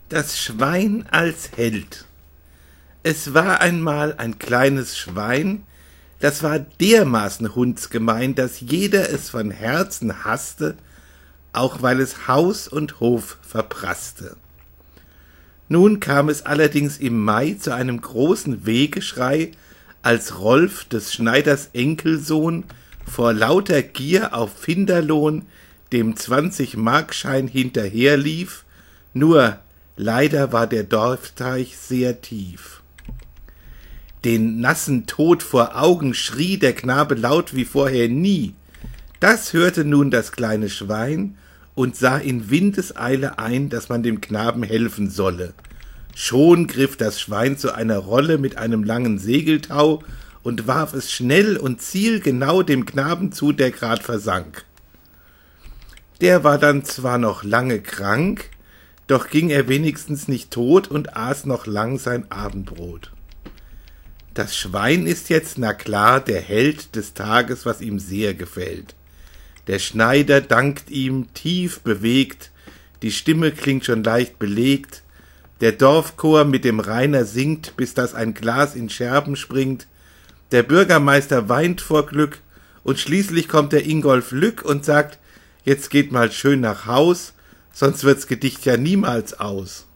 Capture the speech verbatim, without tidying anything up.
Das Schwein als Held. Es war einmal ein kleines Schwein, das war dermaßen hundsgemein, dass jeder es von Herzen hasste, auch weil es Haus und Hof verprasste. Nun kam es allerdings im Mai zu einem großen Wehgeschrei, als Rolf, des Schneiders Enkelsohn, vor lauter Gier auf Finderlohn dem zwanzig-Markschein hinterherlief, nur leider war der Dorfteich sehr tief. Den nassen Tod vor Augen schrie der Knabe laut wie vorher nie. Das hörte nun das kleine Schwein und sah in Windeseile ein, dass man dem Knaben helfen solle. Schon griff das Schwein zu einer Rolle mit einem langen Segeltau und warf es schnell und zielgenau dem Knaben zu, der grad versank. Der war dann zwar noch lange krank, doch ging er wenigstens nicht tot und aß noch lang sein Abendbrot. Das Schwein ist jetzt, na klar, der Held des Tages, was ihm sehr gefällt. Der Schneider dankt ihm, tief bewegt, die Stimme klingt schon leicht belegt, der Dorfchor mit dem Rainer singt, bis dass ein Glas in Scherben springt, der Bürgermeister weint vor Glück, und schließlich kommt der Ingolf Lück und sagt, jetzt geht mal schön nach Haus, sonst wird's Gedicht ja niemals aus.